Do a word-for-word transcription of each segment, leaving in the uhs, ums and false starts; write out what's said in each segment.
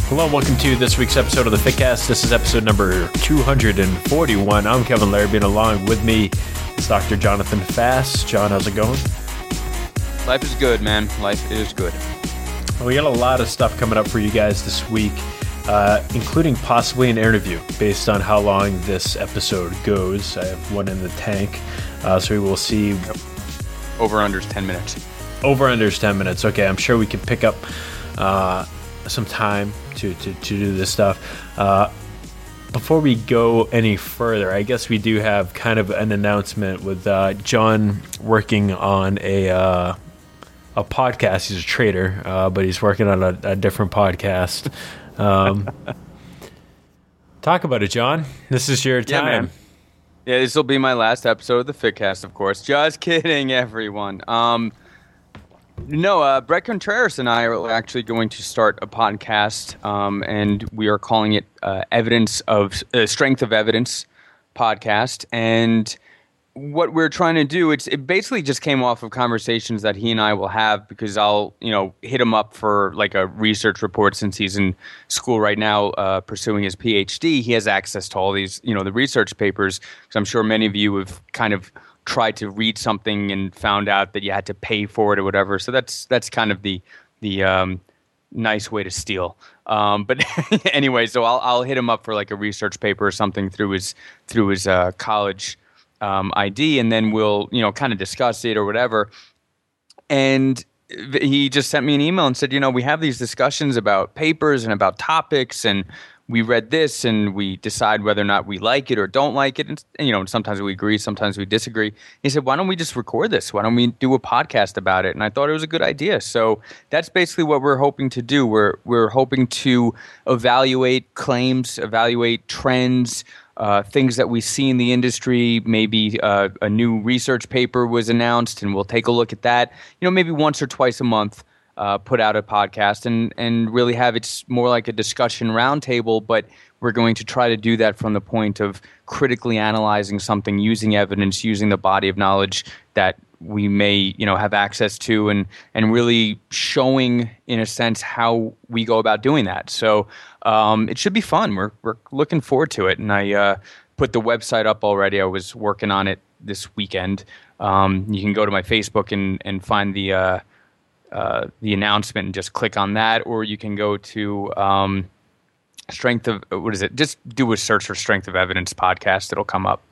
Hello and welcome to this week's episode of the FitCast. This is episode number two hundred forty-one. I'm Kevin Larrabee, and along with me is Doctor Jonathan Fass. John, how's it going? Life is good, man. Life is good. Well, we got a lot of stuff coming up for you guys this week, uh, including possibly an interview based on how long this episode goes. I have one in the tank, uh, so we will see. Over-under is ten minutes. Over-under is ten minutes. Okay, I'm sure we can pick up uh, some time to, to, to do this stuff. Uh, before we go any further, I guess we do have kind of an announcement with uh, John working on a uh, a podcast. He's a trader, uh, but he's working on a, a different podcast. Um, talk about it, John. This is your Yeah, time. man. Yeah, this will be my last episode of the FitCast, of course. Just kidding, everyone. Um, no, uh, Brett Contreras and I are actually going to start a podcast, um, and we are calling it uh, Evidence of uh, Strength of Evidence Podcast. And what we're trying to do, it's it basically just came off of conversations that he and I will have, because I'll you know hit him up for like a research report since he's in school right now uh, pursuing his P H D. He has access to all these you know the research papers, because I'm sure many of you have kind of tried to read something and found out that you had to pay for it or whatever. So that's that's kind of the the um, nice way to steal. Um, but anyway, so I'll I'll hit him up for like a research paper or something through his through his uh, college um, I D, and then we'll you know kind of discuss it or whatever. And he just sent me an email and said, you know, we have these discussions about papers and about topics, and we read this and we decide whether or not we like it or don't like it. And, you know, sometimes we agree, sometimes we disagree. He said, why don't we just record this? Why don't we do a podcast about it? And I thought it was a good idea. So that's basically what we're hoping to do. We're, we're hoping to evaluate claims, evaluate trends, uh, things that we see in the industry. Maybe uh, a new research paper was announced and we'll take a look at that, you know, maybe once or twice a month. Uh, put out a podcast and, and really have it's more like a discussion roundtable, but we're going to try to do that from the point of critically analyzing something, using evidence, using the body of knowledge that we may you know have access to, and and really showing in a sense how we go about doing that. So um, it should be fun. We're we're looking forward to it, and I uh, put the website up already. I was working on it this weekend. Um, you can go to my Facebook and and find the. Uh, Uh, the announcement and just click on that, or you can go to um, Strength of, what is it? Just do a search for Strength of Evidence Podcast. It'll come up.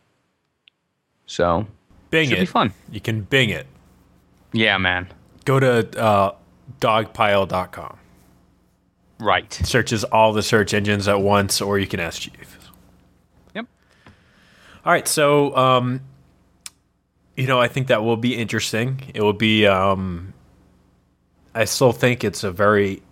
So, Bing should it. be fun. You can Bing it. Yeah, man. Go to uh, dogpile dot com. Right. Searches all the search engines at once, or you can ask Chief. Yep. All right, so um, you know, I think that will be interesting. It will be. Um, I still think it's a very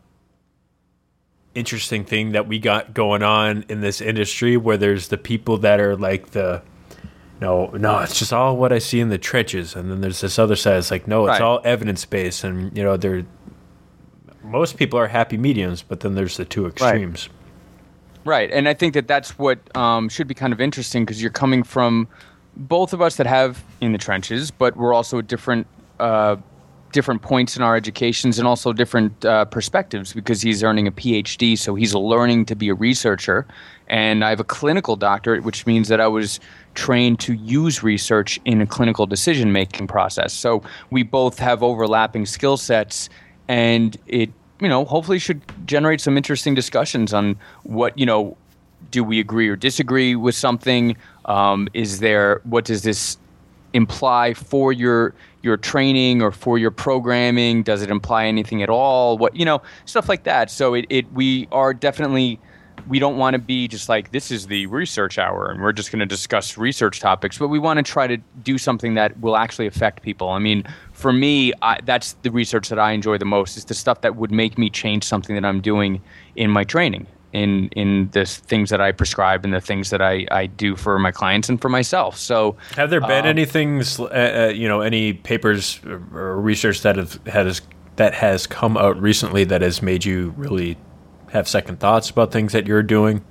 interesting thing that we got going on in this industry, where there's the people that are like the, no, no, it's just all what I see in the trenches, and then there's this other side. It's like, no, it's Right. all evidence based, and you know, there. Most people are happy mediums, but then there's the two extremes. Right. Right, and I think that that's what um, should be kind of interesting, because you're coming from both of us that have in the trenches, but we're also at different. Uh, different points in our educations, and also different uh, perspectives, because he's earning a P H D, so he's learning to be a researcher. And I have a clinical doctorate, which means that I was trained to use research in a clinical decision-making process. So we both have overlapping skill sets, and it, you know, hopefully should generate some interesting discussions on what, you know, do we agree or disagree with something? Um, is there, what does this imply for your your training or for your programming? Does it imply anything at all? What you know, stuff like that. So it, it we are definitely we don't want to be just like, this is the research hour and we're just going to discuss research topics, but we want to try to do something that will actually affect people. I mean, for me, I, that's the research that I enjoy the most, is the stuff that would make me change something that I'm doing in my training, in in the things that I prescribe and the things that I, I do for my clients and for myself. So have there been uh, any things, uh, uh, you know, any papers or, or research that have has that has come out recently that has made you really have second thoughts about things that you're doing?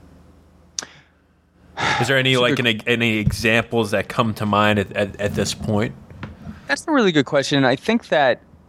Is there any like any, any examples that come to mind at, at, at this point? That's a really good question. I think that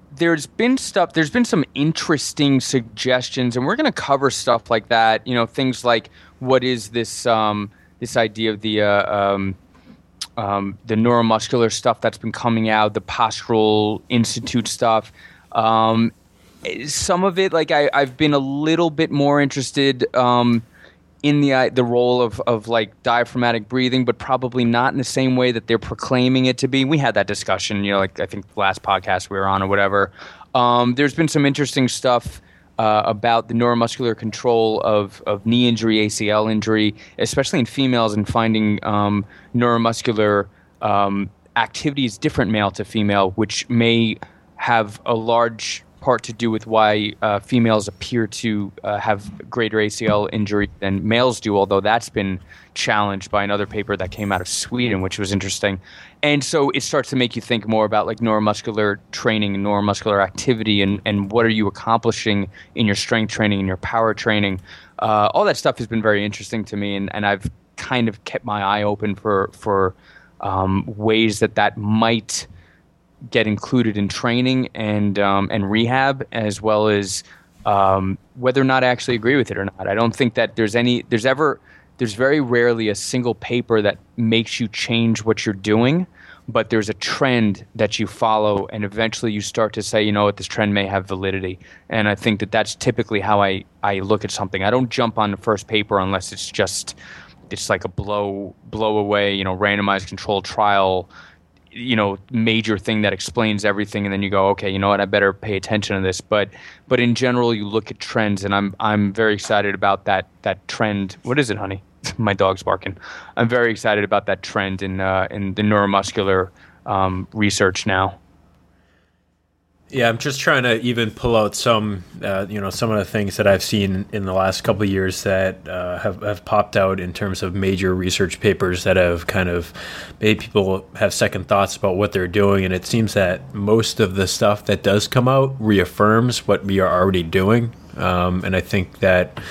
there's been stuff, there's been some interesting suggestions, and we're going to cover stuff like that. You know, things like what is this um, this idea of the uh, um, um, the neuromuscular stuff that's been coming out, the Postural Institute stuff. Um, some of it, like I, I've been a little bit more interested um, in the uh, the role of of like diaphragmatic breathing, but probably not in the same way that they're proclaiming it to be. We had that discussion, you know, like I think last podcast we were on or whatever. Um, there's been some interesting stuff uh, about the neuromuscular control of of knee injury, A C L injury, especially in females, and finding um, neuromuscular um, activities different male to female, which may have a large part to do with why uh, females appear to uh, have greater A C L injury than males do, although that's been challenged by another paper that came out of Sweden, which was interesting. And so it starts to make you think more about like neuromuscular training and neuromuscular activity, and, and what are you accomplishing in your strength training and your power training. Uh, all that stuff has been very interesting to me, and, and I've kind of kept my eye open for, for um, ways that that might get included in training and um, and rehab, as well as um, whether or not I actually agree with it or not. I don't think that there's any there's ever there's very rarely a single paper that makes you change what you're doing, but there's a trend that you follow, and eventually you start to say, you know what, this trend may have validity. And I think that that's typically how I I look at something. I don't jump on the first paper unless it's just it's like a blow blow away, you know, randomized controlled trial, you know, major thing that explains everything, and then you go, okay, you know what, I better pay attention to this. But but in general, you look at trends, and I'm I'm very excited about that that trend. What is it, honey? My dog's barking. I'm very excited about that trend in uh, in the neuromuscular um, research now. Yeah, I'm just trying to even pull out some, uh, you know, some of the things that I've seen in the last couple of years that uh, have, have popped out in terms of major research papers that have kind of made people have second thoughts about what they're doing. And it seems that most of the stuff that does come out reaffirms what we are already doing. Um, and I think that,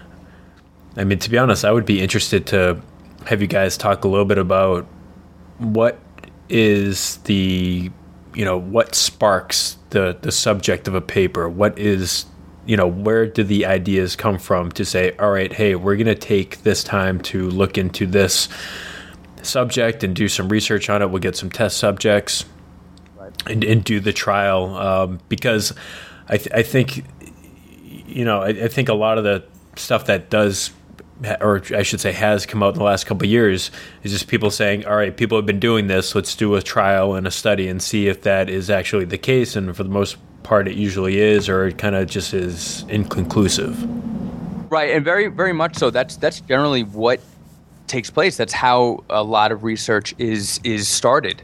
I mean, to be honest, I would be interested to have you guys talk a little bit about what is the, you know, what sparks the, the subject of a paper? What is, you know, where do the ideas come from to say, all right, hey, we're going to take this time to look into this subject and do some research on it. We'll get some test subjects right. and, and do the trial. Um, because I, th- I think, you know, I, I think a lot of the stuff that does, or I should say has come out in the last couple of years, is just people saying, all right, people have been doing this, let's do a trial and a study and see if that is actually the case. And for the most part, it usually is, or it kind of just is inconclusive. Right, and very, very much so. That's that's generally what takes place. That's how a lot of research is is started.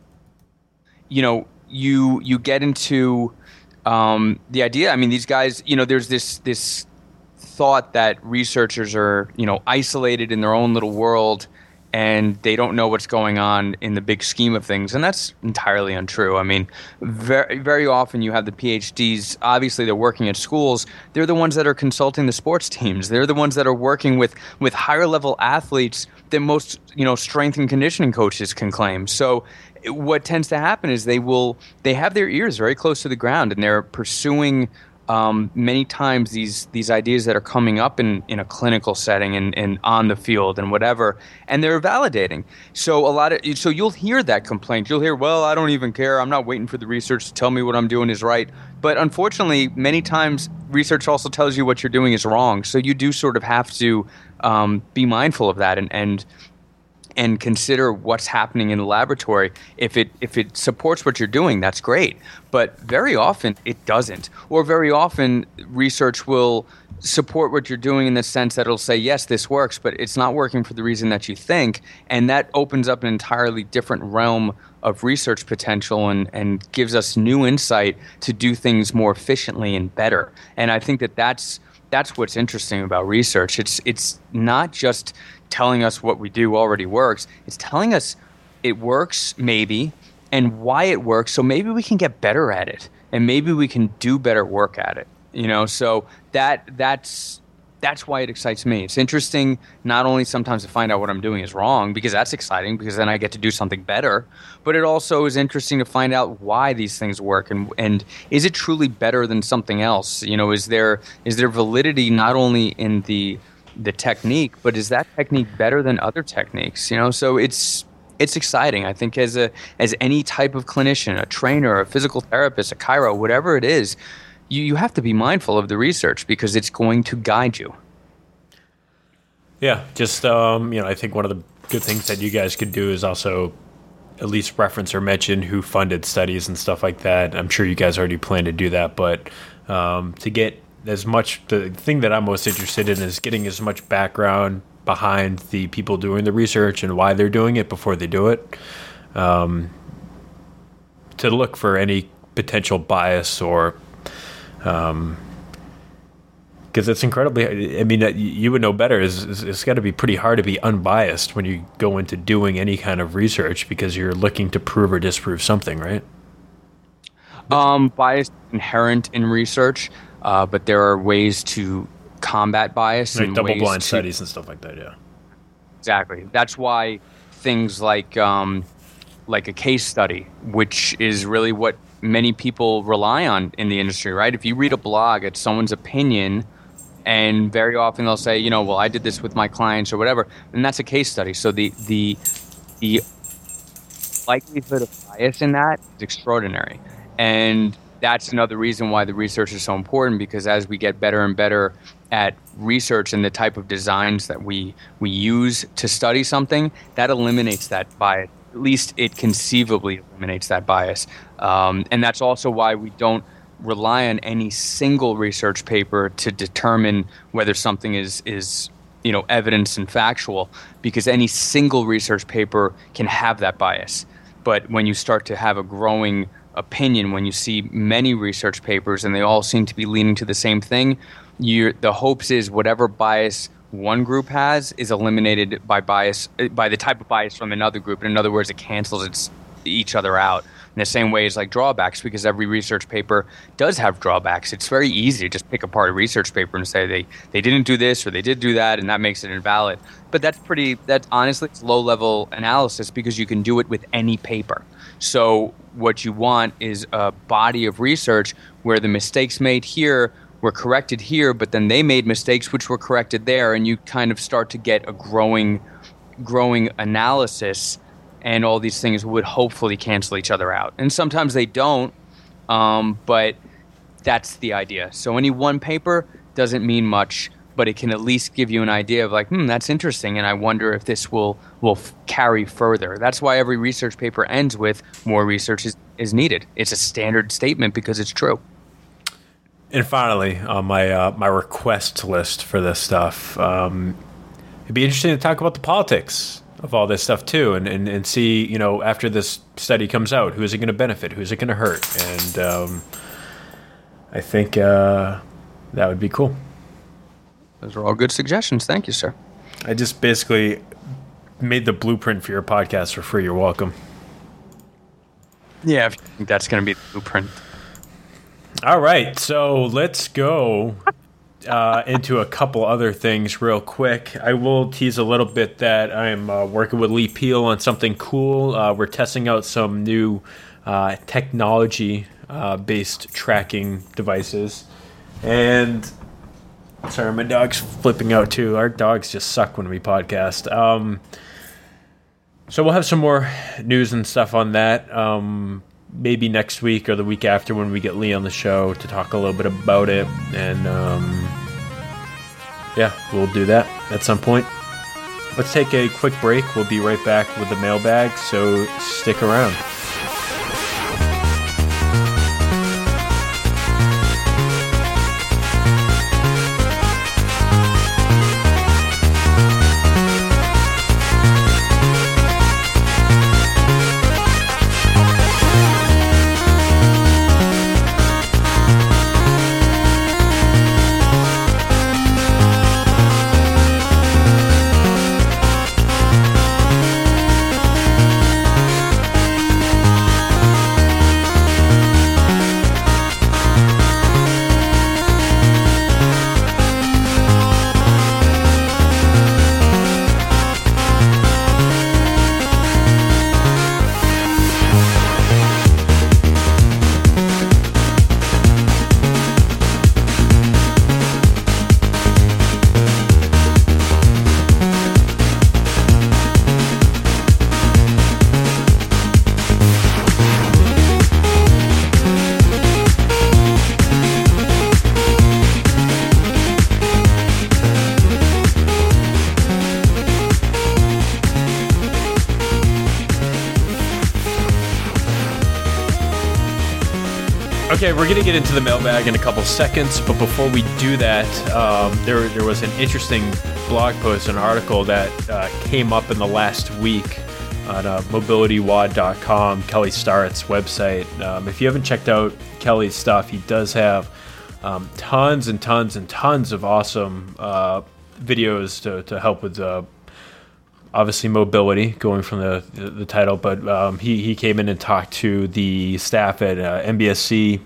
You know, you you get into um, the idea. I mean, these guys, you know, there's this this thought that researchers are, you know, isolated in their own little world, and they don't know what's going on in the big scheme of things, and that's entirely untrue. I mean, very very often you have the PhDs. Obviously, they're working at schools. They're the ones that are consulting the sports teams. They're the ones that are working with with higher level athletes than most, you know, strength and conditioning coaches can claim. So what tends to happen is they will they have their ears very close to the ground, and they're pursuing Um, many times these these ideas that are coming up in, in a clinical setting and, and on the field and whatever, and they're validating. So a lot of so you'll hear that complaint. You'll hear, well, I don't even care. I'm not waiting for the research to tell me what I'm doing is right. But unfortunately, many times research also tells you what you're doing is wrong. So you do sort of have to um, be mindful of that and and and consider what's happening in the laboratory. If it if it supports what you're doing, that's great. But very often it doesn't. Or very often research will support what you're doing in the sense that it'll say, yes, this works, but it's not working for the reason that you think. And that opens up an entirely different realm of research potential and, and gives us new insight to do things more efficiently and better. And I think that that's that's what's interesting about research. It's it's not just telling us what we do already works. It's telling us it works maybe and why it works, so maybe we can get better at it and maybe we can do better work at it. You know, so that that's that's why it excites me. It's interesting not only sometimes to find out what I'm doing is wrong, because that's exciting, because then I get to do something better, but it also is interesting to find out why these things work, and and is it truly better than something else? You know, is there is there validity not only in the the technique, but is that technique better than other techniques? You know, so it's it's exciting. I think as a as any type of clinician, a trainer, a physical therapist, a chiro, whatever it is, you, you have to be mindful of the research because it's going to guide you. Yeah, just um, you know, I think one of the good things that you guys could do is also at least reference or mention who funded studies and stuff like that. I'm sure you guys already plan to do that, but um, to get as much, the thing that I'm most interested in is getting as much background behind the people doing the research and why they're doing it before they do it, um, to look for any potential bias or, um, because it's incredibly, I mean, you would know better, it's, it's got to be pretty hard to be unbiased when you go into doing any kind of research because you're looking to prove or disprove something, right? Um, bias is inherent in research, uh, but there are ways to combat bias, like and double-blind to, studies and stuff like that. Yeah, exactly. That's why things like um, like a case study, which is really what many people rely on in the industry, right? If you read a blog, it's someone's opinion, and very often they'll say, you know, well, I did this with my clients or whatever, and that's a case study. So the the the likelihood of bias in that is extraordinary, and that's another reason why the research is so important, because as we get better and better at research and the type of designs that we we use to study something, that eliminates that bias. At least it conceivably eliminates that bias. Um, and that's also why we don't rely on any single research paper to determine whether something is, is you know, evidence and factual, because any single research paper can have that bias. But when you start to have a growing opinion, when you see many research papers and they all seem to be leaning to the same thing, you're, the hopes is whatever bias one group has is eliminated by bias, by the type of bias from another group. In other words, it cancels its, each other out. In the same way as like drawbacks, because every research paper does have drawbacks. It's very easy to just pick apart a research paper and say they, they didn't do this or they did do that, and that makes it invalid. But that's pretty, that's honestly, it's low level analysis because you can do it with any paper. So what you want is a body of research where the mistakes made here were corrected here, but then they made mistakes which were corrected there, and you kind of start to get a growing, growing analysis, and all these things would hopefully cancel each other out. And sometimes they don't, um, but that's the idea. So any one paper doesn't mean much, but it can at least give you an idea of like, hmm, that's interesting, and I wonder if this will will f- carry further. That's why every research paper ends with more research is, is needed. It's a standard statement because it's true. And finally, on my uh, my request list for this stuff, um, it'd be interesting to talk about the politics of all this stuff too, and, and, and see, you know, after this study comes out, who is it going to benefit, who is it going to hurt, and um, I think uh, that would be cool. Those are all good suggestions. Thank you, sir. I just basically made the blueprint for your podcast for free. You're welcome. Yeah, if you think that's going to be the blueprint. All right, so let's go uh, into a couple other things real quick. I will tease a little bit that I'm uh, working with Lee Peel on something cool. Uh, we're testing out some new uh, technology-based uh, tracking devices. And, sorry, my dog's flipping out too. Our dogs just suck when we podcast. Um, so we'll have some more news and stuff on that. Um maybe next week or the week after when we get Lee on the show to talk a little bit about it. And, um, yeah, we'll do that at some point. Let's take a quick break. We'll be right back with the mailbag, so stick around. Okay, we're going to get into the mailbag in a couple seconds, but before we do that, um, there there was an interesting blog post, an article that uh, came up in the last week on uh, mobility wad dot com, Kelly Starrett's website. Um, if you haven't checked out Kelly's stuff, he does have um, tons and tons and tons of awesome uh, videos to, to help with uh, obviously mobility, going from the the, the title, but um, he, he came in and talked to the staff at uh, M B S C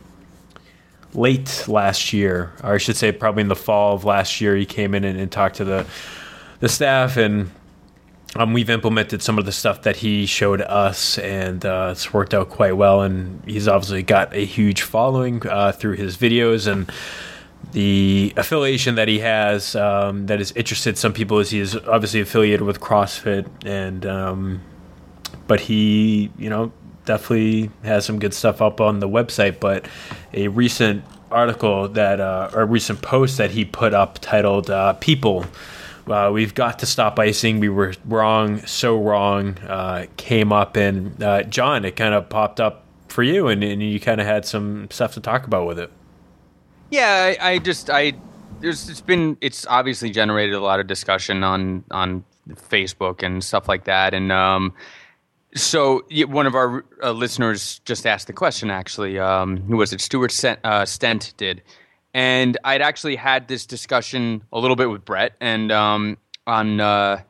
late last year, or I should say probably in the fall of last year. He came in and, and talked to the the staff, and um, we've implemented some of the stuff that he showed us, and uh, it's worked out quite well, and he's obviously got a huge following uh, through his videos, and the affiliation that he has um, that is interested some people is he is obviously affiliated with CrossFit, and um, but he, you know, definitely has some good stuff up on the website. But a recent article that uh, or a recent post that he put up titled uh, "People, uh, we've got to stop icing. We were wrong, so wrong," uh, came up, and uh, John, it kind of popped up for you, and, and you kind of had some stuff to talk about with it. Yeah, I, I just I there's it's been it's obviously generated a lot of discussion on on Facebook and stuff like that, and um, so one of our uh, listeners just asked the question. Actually, um, who was it? Stuart Stent, uh, Stent did, and I'd actually had this discussion a little bit with Brett and um, on uh,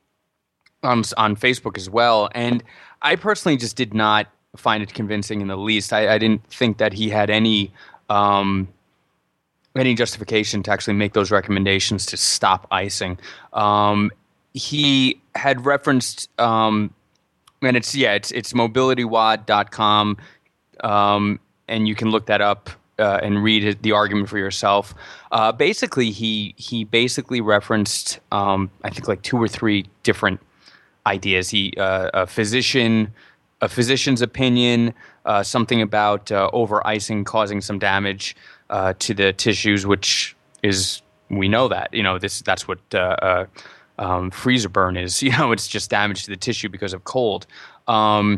on on Facebook as well, and I personally just did not find it convincing in the least. I, I didn't think that he had any. Um, any justification to actually make those recommendations to stop icing. Um, he had referenced, um, and it's, yeah, it's, it's mobility wad dot com, um, and you can look that up uh, and read the argument for yourself. Uh, basically, he he basically referenced, um, I think, like two or three different ideas. He uh, a physician, a physician's opinion, uh, something about uh, over icing causing some damage Uh, to the tissues, which is, we know that, you know, this that's what uh, uh, um, freezer burn is. You know, it's just damage to the tissue because of cold. Um,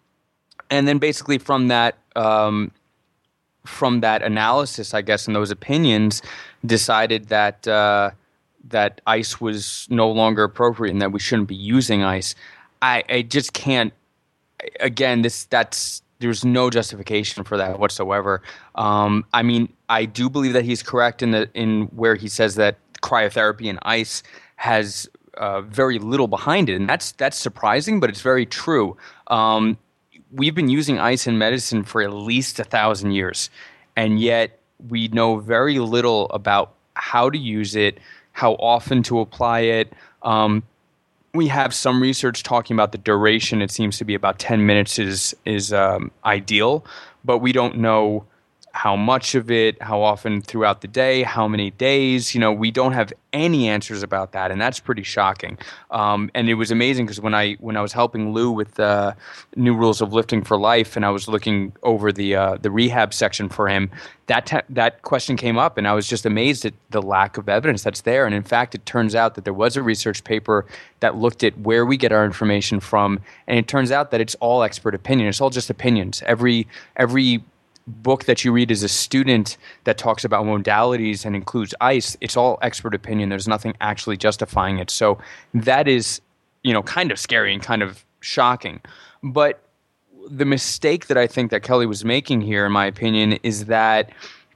and then basically from that um, from that analysis, I guess, and those opinions, decided that uh, that ice was no longer appropriate and that we shouldn't be using ice. I, I just can't. Again, this that's. There's no justification for that whatsoever. Um, I mean, I do believe that he's correct in the in where he says that cryotherapy and ice has uh, very little behind it, and that's that's surprising, but it's very true. Um, we've been using ice in medicine for at least a thousand years, and yet we know very little about how to use it, how often to apply it. Um, We have some research talking about the duration. It seems to be about ten minutes is is um, ideal, but we don't know how much of it, how often throughout the day, how many days. You know, we don't have any answers about that, and that's pretty shocking. Um, and it was amazing because when I when I was helping Lou with the New Rules of Lifting for Life, and I was looking over the uh, the rehab section for him, that te- that question came up, and I was just amazed at the lack of evidence that's there. And in fact, it turns out that there was a research paper that looked at where we get our information from, and it turns out that it's all expert opinion. It's all just opinions. Every every book that you read as a student that talks about modalities and includes ice, it's all expert opinion. There's nothing actually justifying it. So that is, you know, kind of scary and kind of shocking. But the mistake that I think that Kelly was making here, in my opinion, is that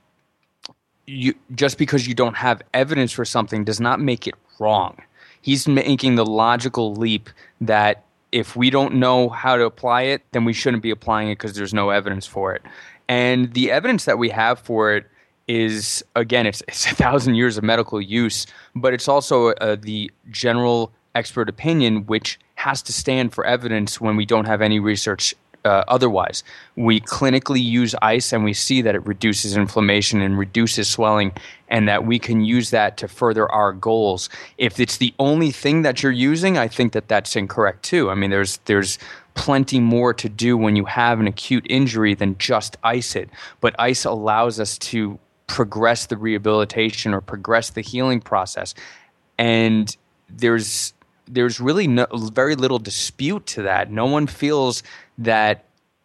you just because you don't have evidence for something does not make it wrong. He's making the logical leap that if we don't know how to apply it, then we shouldn't be applying it because there's no evidence for it. And the evidence that we have for it is, again, it's, it's a thousand years of medical use, but it's also uh, the general expert opinion, which has to stand for evidence when we don't have any research uh, otherwise. We clinically use ice, and we see that it reduces inflammation and reduces swelling, and that we can use that to further our goals. If it's the only thing that you're using, I think that that's incorrect too. I mean, there's there's plenty more to do when you have an acute injury than just ice it. But ice allows us to progress the rehabilitation or progress the healing process. And there's there's really no, very little dispute to that. No one feels that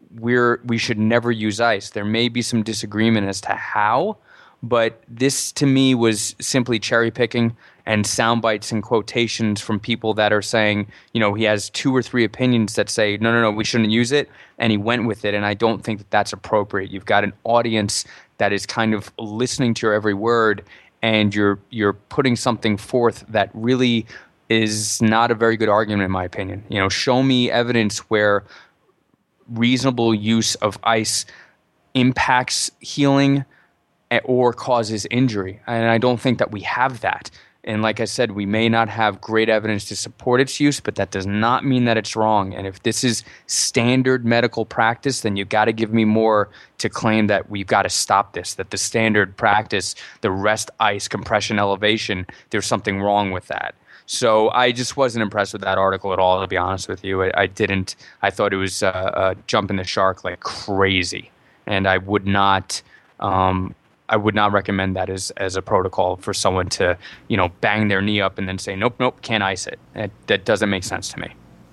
we're we should never use ice. There may be some disagreement as to how, but this to me was simply cherry picking and sound bites and quotations from people that are saying, you know, he has two or three opinions that say, no, no, no, we shouldn't use it, and he went with it, and I don't think that that's appropriate. You've got an audience that is kind of listening to your every word, and you're you're putting something forth that really is not a very good argument, in my opinion. You know, show me evidence where reasonable use of ice impacts healing or causes injury. And I don't think that we have that. And like I said, we may not have great evidence to support its use, but that does not mean that it's wrong. And if this is standard medical practice, then you've got to give me more to claim that we've got to stop this, that the standard practice, the rest ice compression elevation, there's something wrong with that. So I just wasn't impressed with that article at all, to be honest with you. I, I didn't. I thought it was uh, uh, jumping the shark like crazy, and I would not. Um, I would not recommend that as as a protocol for someone to, you know, bang their knee up and then say, nope, nope, can't ice it. That, that doesn't make sense to me.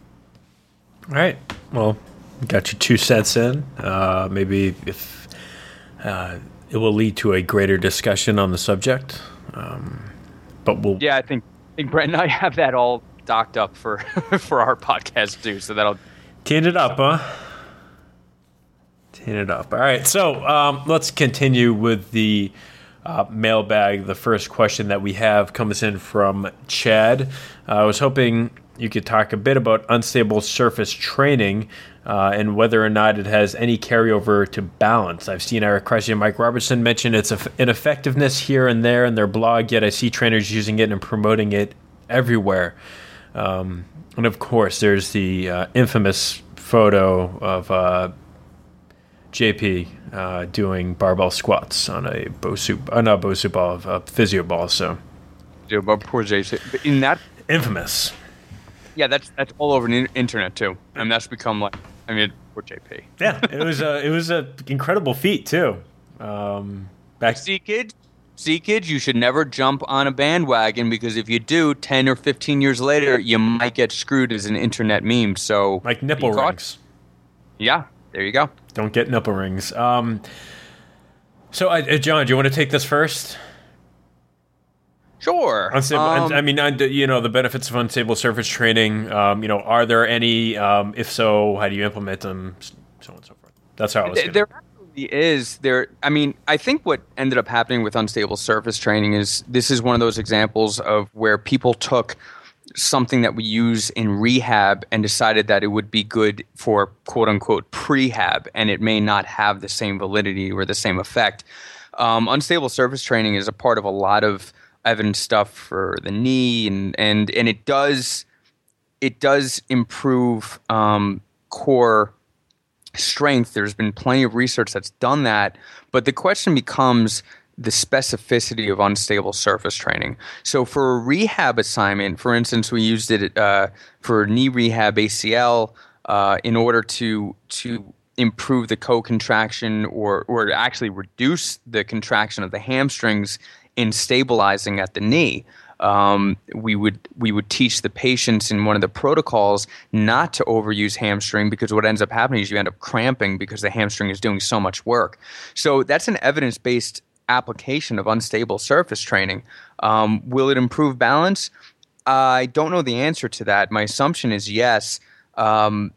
All right. Well, got your two cents in. Uh, maybe if uh, it will lead to a greater discussion on the subject. Um, but we'll. Yeah, I think. I think Brent and I have that all docked up for, for our podcast too, so that'll tee it up, huh? Tee it up. All right, so um, let's continue with the uh, mailbag. The first question that we have comes in from Chad. Uh, I was hoping you could talk a bit about unstable surface training uh, and whether or not it has any carryover to balance. I've seen Eric Cressy and Mike Robertson mention its ineffectiveness here and there in their blog, yet I see trainers using it and promoting it everywhere. Um, and of course, there's the uh, infamous photo of uh, J P uh, doing barbell squats on a Bosu, uh, not Bosu ball, a physio ball. So, yeah, but poor J P. In that infamous. Yeah, that's that's all over the internet too, and that's become like, I mean, poor J P. Yeah, it was a it was a incredible feat too. Um, back see, kids, see, kids, you should never jump on a bandwagon, because if you do, ten or fifteen years later, you might get screwed as an internet meme. So, like nipple rings. Yeah, there you go. Don't get nipple rings. Um, so, uh, John, do you want to take this first? Sure. Unstable, um, I mean, you know, the benefits of unstable surface training. Um, you know, are there any? Um, if so, how do you implement them? So on and so forth. That's how I was. There absolutely is. There. I mean, I think what ended up happening with unstable surface training is this is one of those examples of where people took something that we use in rehab and decided that it would be good for quote unquote prehab, and it may not have the same validity or the same effect. Um, unstable surface training is a part of a lot of evidence stuff for the knee, and and and it does it does improve um, core strength. There's been plenty of research that's done that, but the question becomes the specificity of unstable surface training. So for a rehab assignment, for instance, we used it uh, for knee rehab A C L uh, in order to to improve the co-contraction or or actually reduce the contraction of the hamstrings in stabilizing at the knee. Um, we would we would teach the patients in one of the protocols not to overuse hamstring, because what ends up happening is you end up cramping because the hamstring is doing so much work. So that's an evidence-based application of unstable surface training. Um, will it improve balance? I don't know the answer to that. My assumption is yes, um,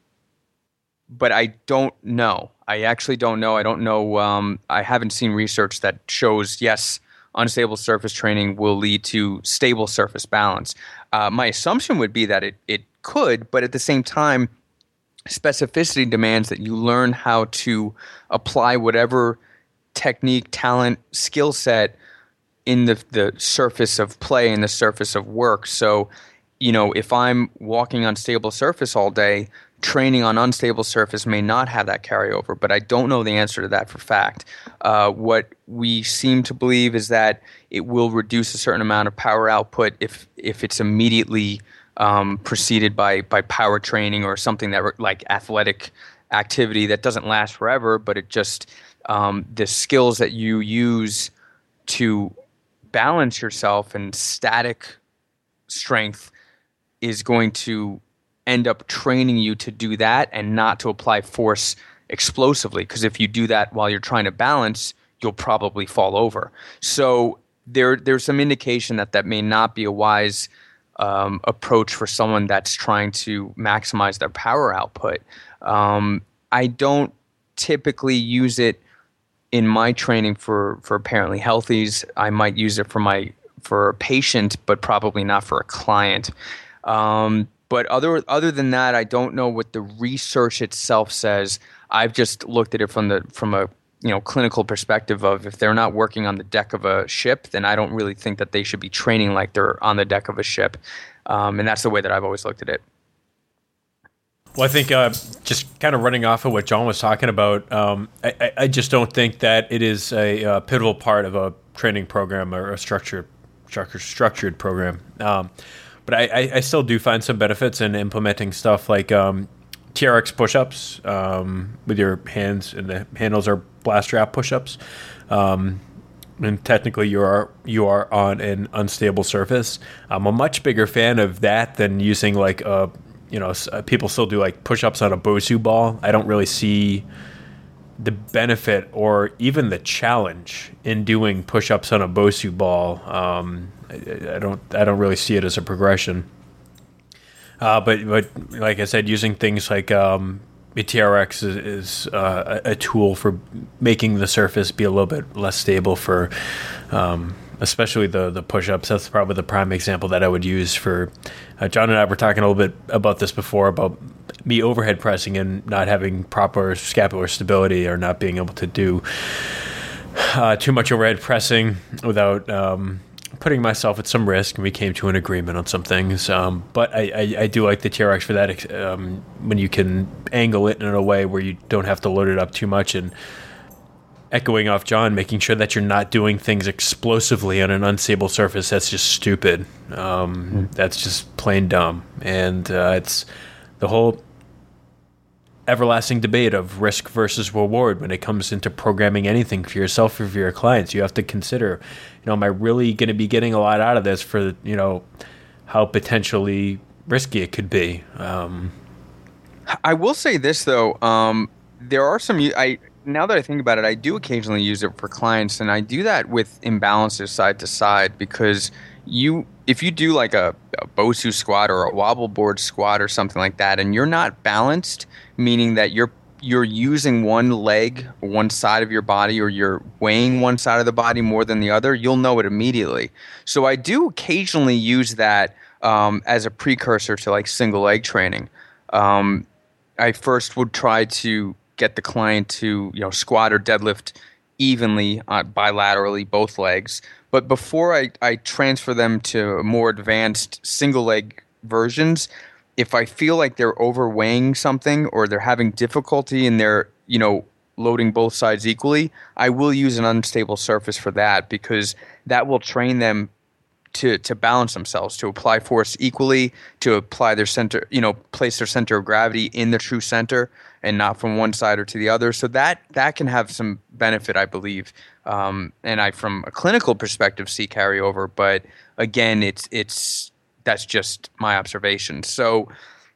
but I don't know. I actually don't know. I don't know. Um, I haven't seen research that shows yes, unstable surface training will lead to stable surface balance. Uh, my assumption would be that it, it could, but at the same time, specificity demands that you learn how to apply whatever technique, talent, skill set in the, the surface of play and the surface of work. So, you know, if I'm walking on stable surface all day, training on unstable surface may not have that carryover, but I don't know the answer to that for fact. Uh, what we seem to believe is that it will reduce a certain amount of power output if if it's immediately um, preceded by by power training or something that like athletic activity that doesn't last forever, but it just um, the skills that you use to balance yourself and static strength is going to end up training you to do that and not to apply force explosively, because if you do that while you're trying to balance, you'll probably fall over. So there there's some indication that that may not be a wise um, approach for someone that's trying to maximize their power output. Um, I don't typically use it in my training for, for apparently healthies. I might use it for my for a patient, but probably not for a client. Um, but other other than that, I don't know what the research itself says. I've just looked at it from the from a you know clinical perspective of if they're not working on the deck of a ship, then I don't really think that they should be training like they're on the deck of a ship. Um, and that's the way that I've always looked at it. Well, I think uh, just kind of running off of what John was talking about, um, I, I just don't think that it is a, a pivotal part of a training program or a structured structured, structured program. Um, but I, I still do find some benefits in implementing stuff like um, T R X push-ups um, with your hands, and the handles are blast strap push-ups. Um, and technically you are you are on an unstable surface. I'm a much bigger fan of that than using like a You know, people still do like push-ups on a Bosu ball. I don't really see the benefit or even the challenge in doing push-ups on a Bosu ball. Um, I, I don't, I don't really see it as a progression. Uh, but, but like I said, using things like um, T R X is, is uh, a tool for making the surface be a little bit less stable for. Um, Especially the the push-ups. That's probably the prime example that I would use for. Uh, John and I were talking a little bit about this before, about me overhead pressing and not having proper scapular stability, or not being able to do uh, too much overhead pressing without um, putting myself at some risk. And we came to an agreement on some things. Um, but I, I, I do like the T R X for that, um, when you can angle it in a way where you don't have to load it up too much. And echoing off John, making sure that you're not doing things explosively on an unstable surface. That's just stupid. Um, mm. That's just plain dumb. And uh, it's the whole everlasting debate of risk versus reward when it comes into programming anything for yourself or for your clients. You have to consider, you know, am I really going to be getting a lot out of this for, you know, how potentially risky it could be? Um, I will say this, though. Um, there are some... I. Now that I think about it, I do occasionally use it for clients, and I do that with imbalances side to side, because you, if you do like a, a Bosu squat or a wobble board squat or something like that, and you're not balanced, meaning that you're you're using one leg, one side of your body, or you're weighing one side of the body more than the other, you'll know it immediately. So I do occasionally use that um, as a precursor to like single leg training. Um, I first would try to get the client to, you know, squat or deadlift evenly uh, bilaterally, both legs. But before I, I transfer them to more advanced single leg versions, if I feel like they're overweighing something or they're having difficulty and they're, you know, loading both sides equally, I will use an unstable surface for that, because that will train them to to balance themselves, to apply force equally, to apply their center, you know, place their center of gravity in the true center and not from one side or to the other. So that that can have some benefit, I believe. Um, and I, from a clinical perspective, see carryover. But again, it's it's that's just my observation. So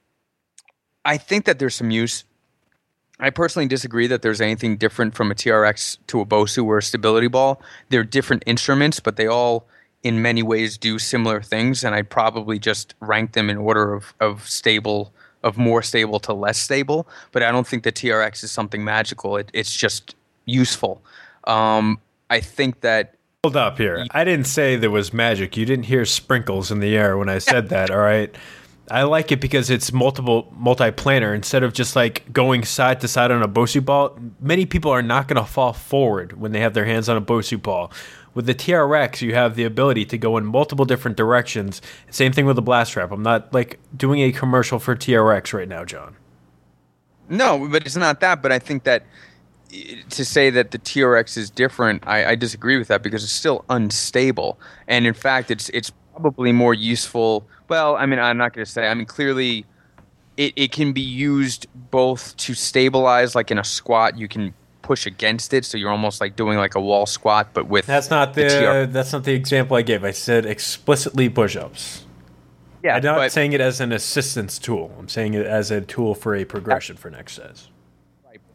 I think that there's some use. I personally disagree that there's anything different from a T R X to a Bosu or a stability ball. They're different instruments, but they all in many ways do similar things, and I'd probably just rank them in order of, of stable, of more stable to less stable. But I don't think the T R X is something magical. It, it's just useful. Um, I think that... Hold up here. I didn't say there was magic. You didn't hear sprinkles in the air when I said that, all right? I like it because it's multiple, multi-planar. Instead of just like going side to side on a Bosu ball, many people are not going to fall forward when they have their hands on a Bosu ball. With the T R X, you have the ability to go in multiple different directions. Same thing with the blast strap. I'm not like doing a commercial for T R X right now, John. No, but it's not that. But I think that to say that the T R X is different, I, I disagree with that, because it's still unstable. And in fact, it's it's probably more useful. Well, I mean, I'm not going to say. I mean, clearly, it, it can be used both to stabilize, like in a squat, you can push against it, so you're almost like doing like a wall squat, but with that's not the, the T R- that's not the example I gave. I said explicitly push-ups. Yeah, I'm not but, saying it as an assistance tool. I'm saying it as a tool for a progression for an exercise. Right.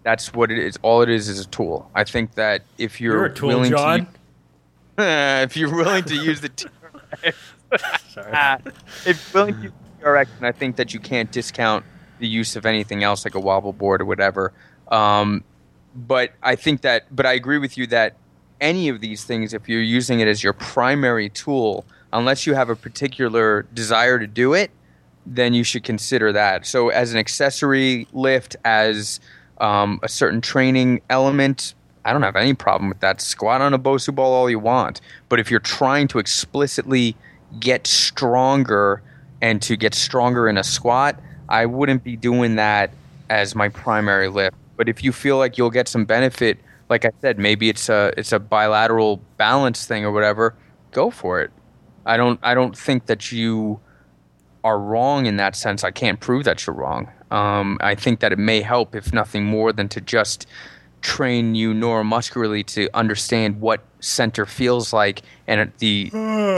that's what it is. All it is is a tool. I think that if you're, You're a tool, willing John. to, if you're willing to use the T R X, Sorry. if you're willing to use the T R X, and I think that you can't discount the use of anything else like a wobble board or whatever. Um, but I think that, but I agree with you that any of these things, if you're using it as your primary tool, unless you have a particular desire to do it, then you should consider that. So as an accessory lift, as um, a certain training element, I don't have any problem with that. Squat on a Bosu ball all you want. But if you're trying to explicitly get stronger and to get stronger in a squat, I wouldn't be doing that as my primary lift. But if you feel like you'll get some benefit, like I said, maybe it's a it's a bilateral balance thing or whatever, go for it. I don't I don't think that you are wrong in that sense. I can't prove that you're wrong. Um, I think that it may help, if nothing more than to just train you neuromuscularly to understand what center feels like. And the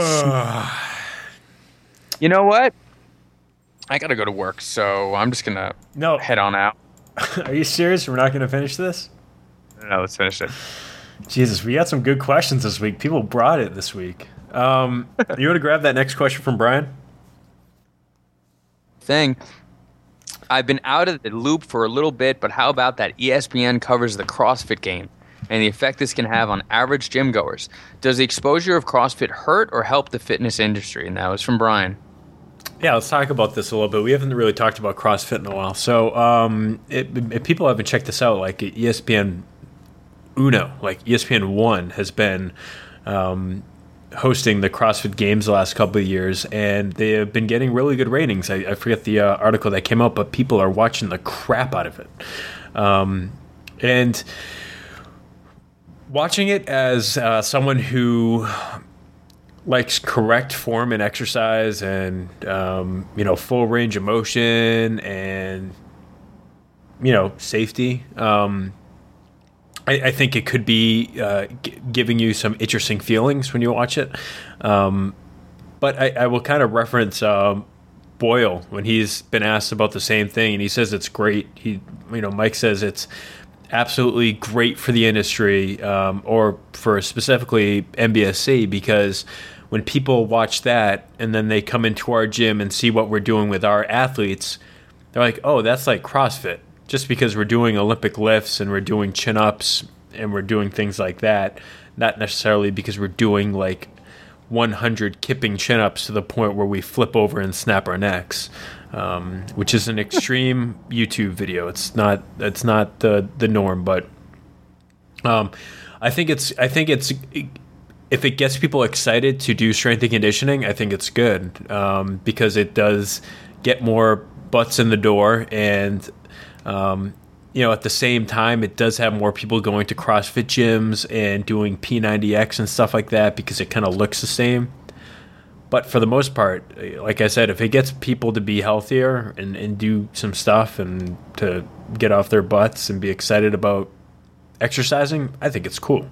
you know what? I gotta go to work, so I'm just gonna No. head on out. Are you serious? We're not going to finish this? No, let's finish it. Jesus, we got some good questions this week. People brought it this week. Um, you want to grab that next question from Brian? Thing. I've been out of the loop for a little bit, but how about that E S P N covers the CrossFit game and the effect this can have on average gym goers? Does the exposure of CrossFit hurt or help the fitness industry? And that was from Brian. Yeah, let's talk about this a little bit. We haven't really talked about CrossFit in a while. So um, it, if people haven't checked this out, like E S P N Uno, like E S P N One has been um, hosting the CrossFit Games the last couple of years, and they have been getting really good ratings. I, I forget the uh, article that came out, but people are watching the crap out of it. Um, and watching it as uh, someone who likes correct form and exercise and, um, you know, full range of motion and, you know, safety. Um, I, I think it could be uh, g- giving you some interesting feelings when you watch it. Um, but I, I will kind of reference um, Boyle when he's been asked about the same thing, and he says it's great. He, you know, Mike says it's absolutely great for the industry, um, or for specifically N B S C, because when people watch that and then they come into our gym and see what we're doing with our athletes, they're like, oh, that's like CrossFit. Just because we're doing Olympic lifts and we're doing chin-ups and we're doing things like that, not necessarily because we're doing like one hundred kipping chin-ups to the point where we flip over and snap our necks. Um, which is an extreme YouTube video. It's not it's not the the norm, but um, I think it's I think it's if it gets people excited to do strength and conditioning, I think it's good, um, because it does get more butts in the door, and um, you know, at the same time, it does have more people going to CrossFit gyms and doing P ninety X and stuff like that because it kind of looks the same. But for the most part, like I said, if it gets people to be healthier and, and do some stuff and to get off their butts and be excited about exercising, I think it's cool.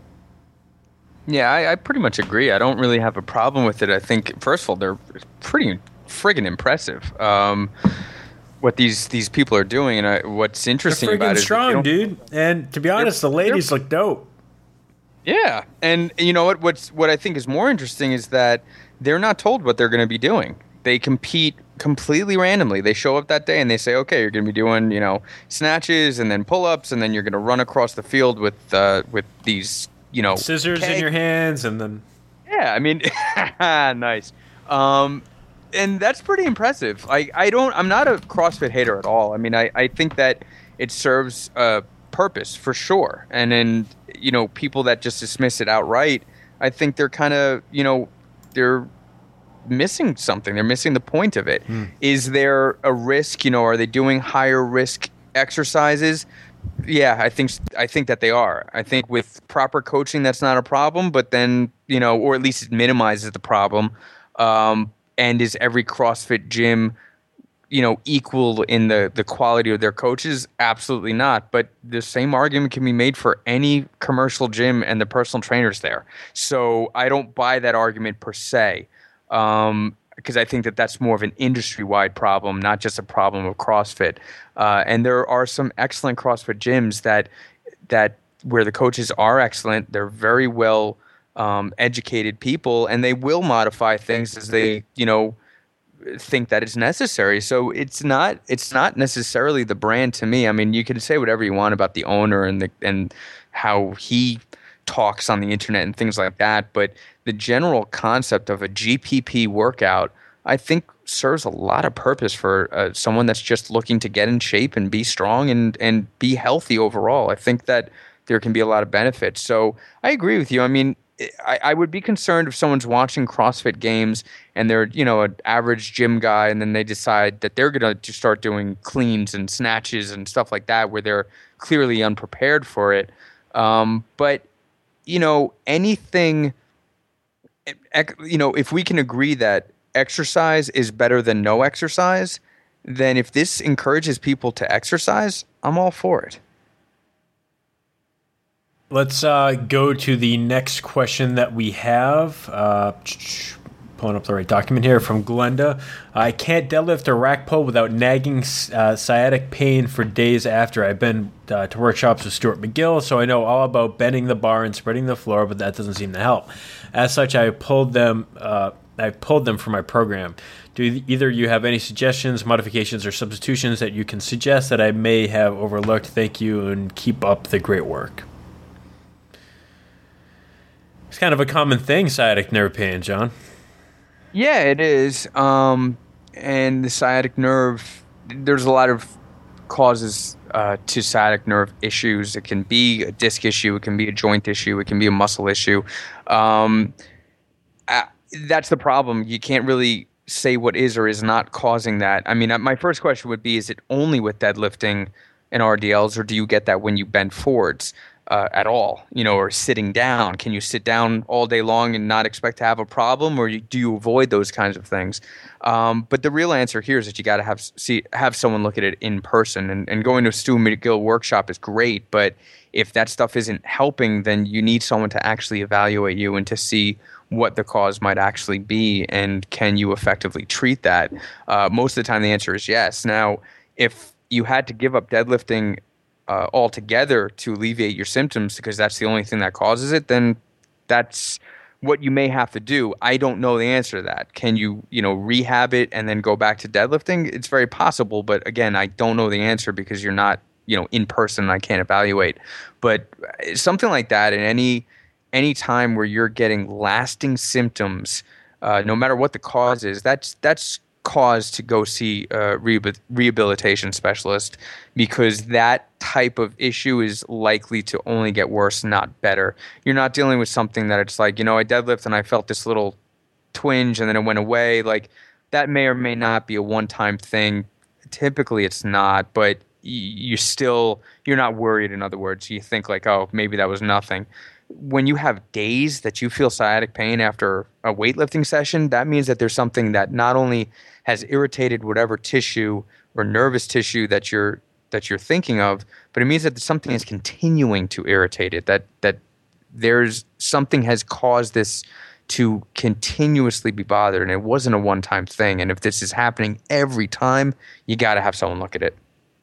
Yeah, I, I pretty much agree. I don't really have a problem with it. I think, first of all, they're pretty friggin' impressive. Um, what these, these people are doing, and I, what's interesting they're about it is strong, dude. And to be honest, the ladies look dope. Yeah, and you know what? What's what I think is more interesting is that they're not told what they're going to be doing. They compete completely randomly. They show up that day and they say, "Okay, you're going to be doing, you know, snatches and then pull-ups, and then you're going to run across the field with uh, with these, you know, scissors kegs. in your hands, and then." Yeah, I mean, nice. Um, and that's pretty impressive. I, I don't. I'm not a CrossFit hater at all. I mean, I, I think that it serves a purpose for sure, and then, you know, people that just dismiss it outright, I think they're kind of, you know, they're missing something. They're missing the point of it. Mm. Is there a risk? You know, are they doing higher risk exercises? Yeah, I think I think that they are. I think with proper coaching, that's not a problem. But then, you know, or at least it minimizes the problem. Um, and is every CrossFit gym, you know, equal in the, the quality of their coaches? Absolutely not. But the same argument can be made for any commercial gym and the personal trainers there. So I don't buy that argument per se. Um, because I think that that's more of an industry-wide problem, not just a problem of CrossFit. Uh, and there are some excellent CrossFit gyms that that where the coaches are excellent. They're very well um, educated people, and they will modify things as they, you know, think that it's necessary. So it's not it's not necessarily the brand to me. I mean, you can say whatever you want about the owner and the and how he talks on the internet and things like that, but the general concept of a G P P workout, I think, serves a lot of purpose for uh, someone that's just looking to get in shape and be strong and and be healthy overall. I think that there can be a lot of benefits. So I agree with you. I mean, I, I would be concerned if someone's watching CrossFit Games and they're, you know, an average gym guy, and then they decide that they're going to start doing cleans and snatches and stuff like that where they're clearly unprepared for it. Um, but, you know, anything, you know, if we can agree that exercise is better than no exercise, then if this encourages people to exercise, I'm all for it. Let's uh, go to the next question that we have. Uh, pulling up the right document here from Glenda. I can't deadlift or rack pull without nagging uh, sciatic pain for days after. I've been uh, to workshops with Stuart McGill, so I know all about bending the bar and spreading the floor, but that doesn't seem to help. As such, I pulled them. Uh, I pulled them from my program. Do either you have any suggestions, modifications, or substitutions that you can suggest that I may have overlooked? Thank you, and keep up the great work. It's kind of a common thing, sciatic nerve pain, John. Yeah, it is. Um, and the sciatic nerve, there's a lot of causes uh, to sciatic nerve issues. It can be a disc issue. It can be a joint issue. It can be a muscle issue. Um, uh, that's the problem. You can't really say what is or is not causing that. I mean, my first question would be, is it only with deadlifting and R D Ls, or do you get that when you bend forwards? Uh, at all, you know, or sitting down? Can you sit down all day long and not expect to have a problem, or you, do you avoid those kinds of things? Um, but the real answer here is that you got to have see have someone look at it in person. And, and going to a Stu McGill workshop is great, but if that stuff isn't helping, then you need someone to actually evaluate you and to see what the cause might actually be, and can you effectively treat that? Uh, most of the time, the answer is yes. Now, if you had to give up deadlifting Uh, altogether to alleviate your symptoms because that's the only thing that causes it, then that's what you may have to do. I don't know the answer to that. Can you, you know, rehab it and then go back to deadlifting? It's very possible, but again, I don't know the answer because you're not, you know, in person and I can't evaluate. But something like that, in any any time where you're getting lasting symptoms, uh, no matter what the cause is, that's that's cause to go see a rehabilitation specialist, because that type of issue is likely to only get worse, not better. You're not dealing with something that it's like, you know, I deadlift and I felt this little twinge and then it went away. Like, that may or may not be a one-time thing. Typically it's not, but you still, you're not worried. In other words, you think like, oh, maybe that was nothing. When you have days that you feel sciatic pain after a weightlifting session, that means that there's something that not only has irritated whatever tissue or nervous tissue that you're that you're thinking of, but it means that something is continuing to irritate it. That that there's something has caused this to continuously be bothered, and it wasn't a one-time thing. And if this is happening every time, you got to have someone look at it.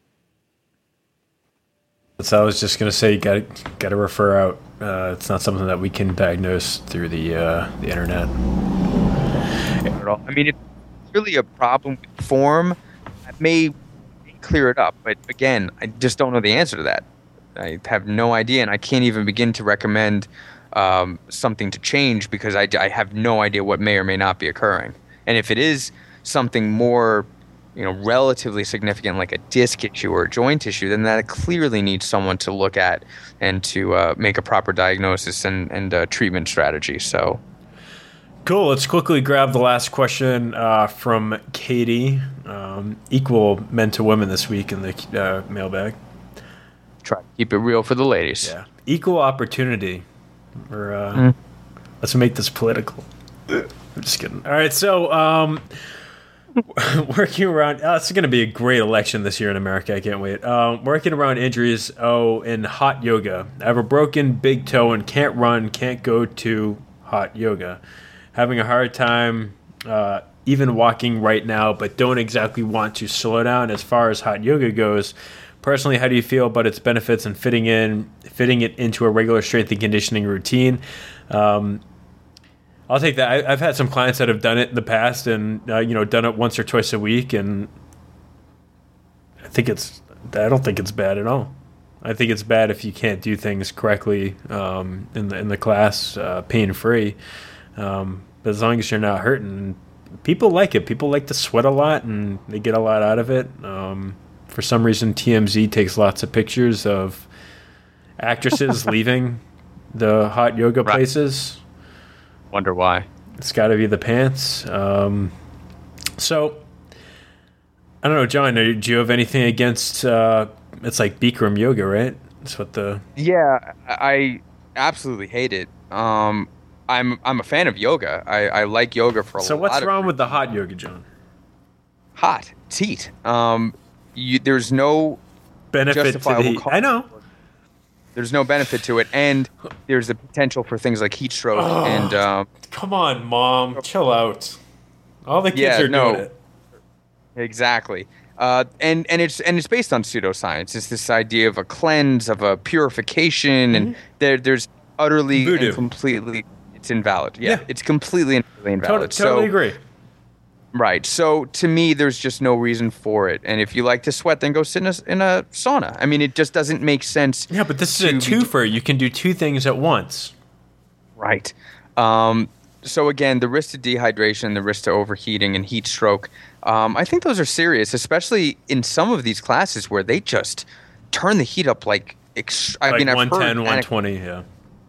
So I was just going to say, you got got to refer out. Uh, it's not something that we can diagnose through the uh, the internet. Not at all. I mean, if it's really a problem with form, that may clear it up. But again, I just don't know the answer to that. I have no idea, and I can't even begin to recommend um, something to change because I, I have no idea what may or may not be occurring. And if it is something more, you know, relatively significant, like a disc issue or a joint issue, then that clearly needs someone to look at and to uh, make a proper diagnosis and, and uh, treatment strategy. So, cool. Let's quickly grab the last question uh, from Katie. Um, equal men to women this week in the uh, mailbag. Try to keep it real for the ladies. Yeah, equal opportunity. Or uh, mm. let's make this political. I'm just kidding. All right, so. Um, working around, oh, it's going to be a great election this year in America. I can't wait. Um, working around injuries. Oh, in hot yoga. I have a broken big toe and can't run, can't go to hot yoga. Having a hard time uh, even walking right now, but don't exactly want to slow down. As far as hot yoga goes, personally, how do you feel about its benefits and fitting in, fitting it into a regular strength and conditioning routine? Um, I'll take that. I, I've had some clients that have done it in the past, and uh, you know, done it once or twice a week, and I think it's. I don't think it's bad at all. I think it's bad if you can't do things correctly um, in the in the class, uh, pain free. Um, but as long as you're not hurting, people like it. People like to sweat a lot, and they get a lot out of it. Um, for some reason, T M Z takes lots of pictures of actresses leaving the hot yoga right. places. Wonder why. It's got to be the pants. Um, so, I don't know, John, do you have anything against, uh, it's like Bikram yoga, right? That's what the... Yeah, I absolutely hate it. Um, I'm I'm a fan of yoga. I, I like yoga for a so lot of... So what's wrong of with the hot yoga, John? Hot. It's heat. Um, you, there's no... benefit to the heat. I know. There's no benefit to it, and there's the potential for things like heat stroke. Oh, and um, come on, Mom, chill out. All the kids yeah, are no, doing it. Exactly, uh, and and it's and it's based on pseudoscience. It's this idea of a cleanse, of a purification, mm-hmm. and there there's utterly Voodoo. and completely it's invalid. Yeah, yeah. it's completely and completely invalid. Totally, totally so, agree. Right. So to me, there's just no reason for it. And if you like to sweat, then go sit in a, in a sauna. I mean, it just doesn't make sense. Yeah, but this is a twofer. Be... You can do two things at once. Right. Um, so again, the risk to dehydration, the risk to overheating and heat stroke, um, I think those are serious, especially in some of these classes where they just turn the heat up like, ex- I like mean, I've one ten, heard one twenty, yeah.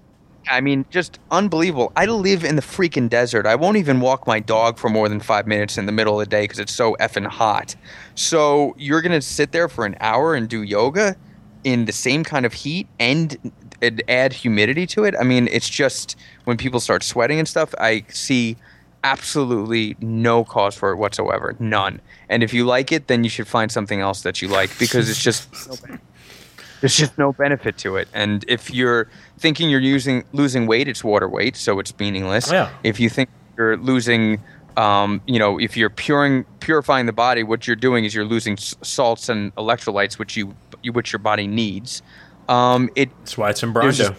I mean, just unbelievable. I live in the freaking desert. I won't even walk my dog for more than five minutes in the middle of the day because it's so effing hot. So you're going to sit there for an hour and do yoga in the same kind of heat and, and add humidity to it? I mean, it's just when people start sweating and stuff, I see absolutely no cause for it whatsoever. None. And if you like it, then you should find something else that you like because it's just... There's just no benefit to it. And if you're thinking you're using losing weight, it's water weight, so it's meaningless. Yeah. If you think you're losing, um, you know, if you're puring, purifying the body, what you're doing is you're losing s- salts and electrolytes, which you which your body needs. Um, it, That's why it's in Bronto. Just,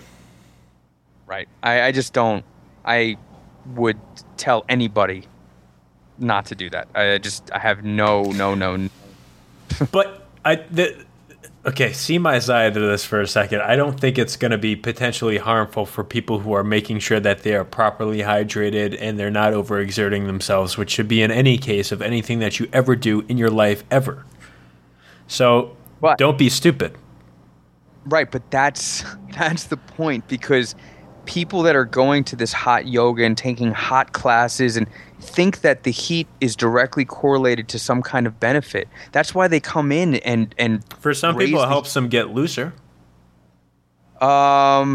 right. I, I just don't. I would tell anybody not to do that. I just I have no no no. But I. The, Okay, see my side of this for a second. I don't think it's going to be potentially harmful for people who are making sure that they are properly hydrated and they're not overexerting themselves, which should be in any case of anything that you ever do in your life ever. So but, don't be stupid. Right, but that's that's the point because people that are going to this hot yoga and taking hot classes and think that the heat is directly correlated to some kind of benefit. That's why they come in and and for some people it helps them get looser. Um,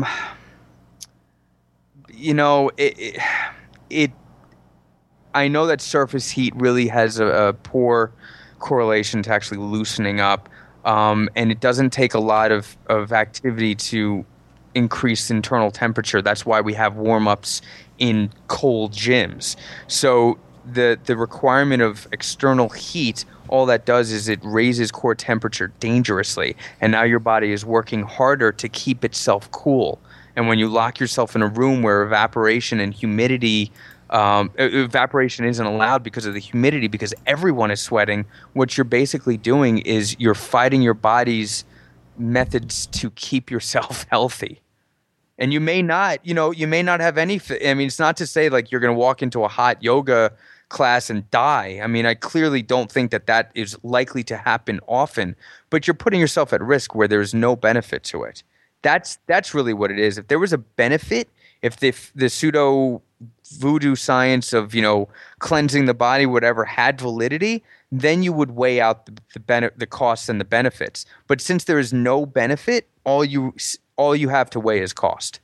you know, it, it, it I know that surface heat really has a, a poor correlation to actually loosening up, um, and it doesn't take a lot of, of activity to increase internal temperature. That's why we have warm-ups in cold gyms. So the the requirement of external heat, all that does is it raises core temperature dangerously, and now your body is working harder to keep itself cool. And when you lock yourself in a room where evaporation and humidity um, evaporation isn't allowed because of the humidity, because everyone is sweating, what you're basically doing is you're fighting your body's methods to keep yourself healthy. And you may not, you know, you may not have any, I mean, it's not to say like you're going to walk into a hot yoga class and die. I mean, I clearly don't think that that is likely to happen often, but you're putting yourself at risk where there's no benefit to it. That's that's really what it is. If there was a benefit, if the, the pseudo voodoo science of, you know, cleansing the body, whatever, had validity, then you would weigh out the the, bene- the costs and the benefits. But since there is no benefit, all you all you have to weigh is cost.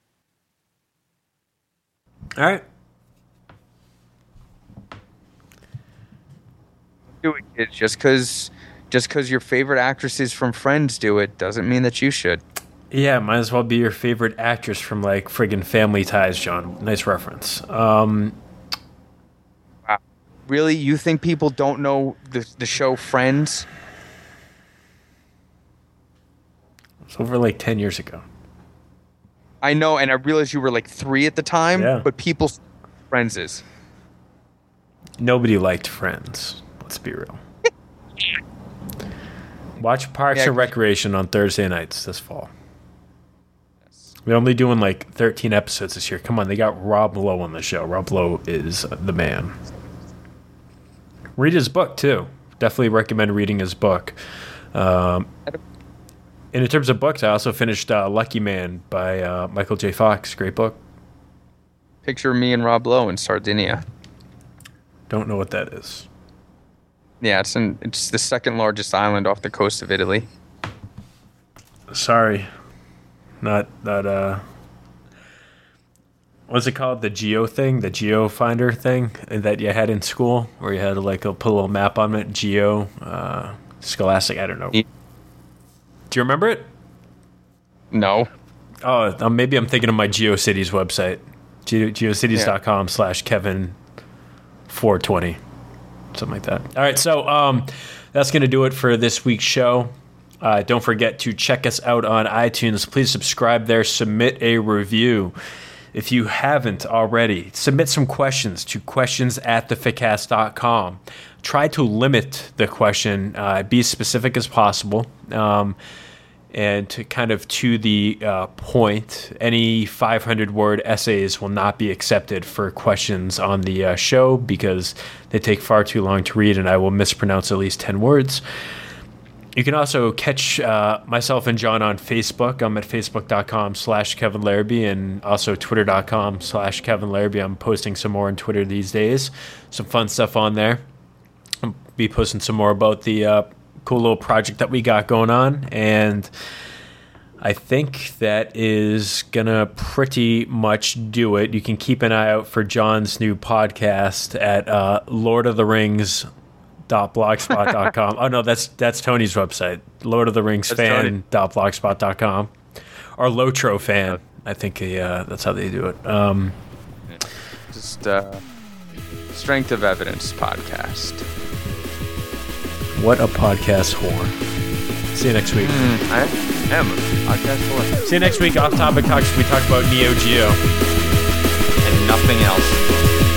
All right. Do it, kids. Just because just because your favorite actresses from Friends do it doesn't mean that you should. Yeah, might as well be your favorite actress from like friggin' Family Ties, John. Nice reference. Um, wow. Really? You think people don't know the the show Friends? It's over like ten years ago. I know, and I realized you were like three at the time, Yeah. but people Friends is. Nobody liked Friends. Let's be real. Watch Parks Yeah, and Recreation on Thursday nights this fall. We're only doing like thirteen episodes this year. Come on, they got Rob Lowe on the show. Rob Lowe is the man. Read his book, too. Definitely recommend reading his book. Um, and in terms of books, I also finished uh, Lucky Man by uh, Michael J. Fox. Great book. Picture me and Rob Lowe in Sardinia. Don't know what that is. Yeah, it's in, it's the second largest island off the coast of Italy. Sorry. Not, not, uh... What's it called? The Geo thing? The Geo Finder thing that you had in school? Where you had to, like, a, put a little map on it? Geo, uh... Scholastic, I don't know. Yeah. Do you remember it? No. Oh, um, maybe I'm thinking of my GeoCities website. Ge- geocities.com slash Kevin four twenty. Something like that. All right, so um, that's going to do it for this week's show. Uh, don't forget to check us out on iTunes. Please subscribe there. Submit a review. If you haven't already, submit some questions to questions at the fitcast dot com. Try to limit the question, uh, be as specific as possible, um, and to kind of to the uh, point. Any five hundred word essays will not be accepted for questions on the uh, show because they take far too long to read, and I will mispronounce at least ten words. You can also catch uh, myself and John on Facebook. I'm at facebook.com slash Kevin Larrabee and also twitter.com slash Kevin Larrabee. I'm posting some more on Twitter these days. Some fun stuff on there. I'll be posting some more about the uh, cool little project that we got going on. And I think that is going to pretty much do it. You can keep an eye out for John's new podcast at uh, Lord of the Rings dot blogspot dot com. Oh no, that's that's Tony's website. Lord of the Rings fan dot blogspot dot com or Lotro fan. I think uh, that's how they do it. Um, Just uh, Strength of Evidence podcast. What a podcast whore. See you next week. Mm, I am a podcast whore. See you next week. Off Topic Talks. We talk about Neo Geo And nothing else.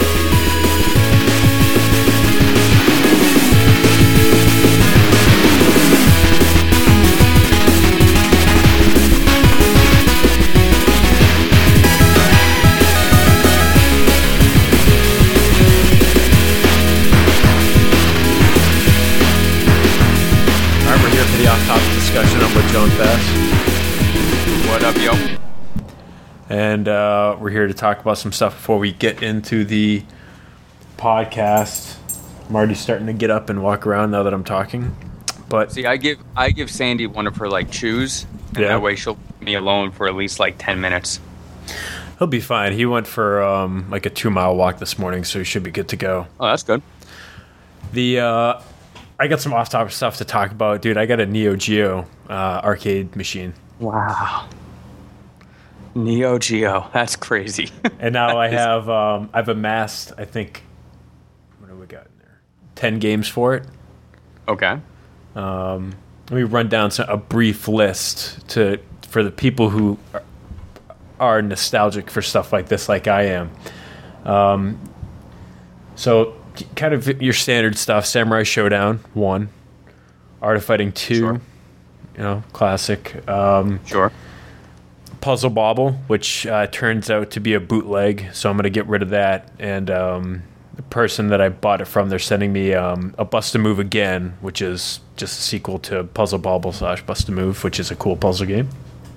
Off-topic discussion. I'm with John Bass. What up, yo? And uh, we're here to talk about some stuff before we get into the podcast. I'm already starting to get up and walk around now that I'm talking. But see, I give I give Sandy one of her like chews, and yeah. that way she'll leave me alone for at least like ten minutes. He'll be fine. He went for um, like a two mile walk this morning, so he should be good to go. Oh, that's good. The uh, I got some off-topic stuff to talk about, dude. I got a Neo Geo uh, arcade machine. Wow. Neo Geo, that's crazy. And now I have um, I've amassed, I think, what have we got in there? Ten games for it. Okay. Um, let me run down some, a brief list to for the people who are, are nostalgic for stuff like this, like I am. Um, so. Kind of your standard stuff. Samurai Showdown one, Art of Fighting two, sure. You know, classic. Um, sure. Puzzle Bobble, which uh, turns out to be a bootleg, so I'm gonna get rid of that. And um, the person that I bought it from, they're sending me um, a Bust a Move Again, which is just a sequel to Puzzle Bobble slash Bust a Move, which is a cool puzzle game.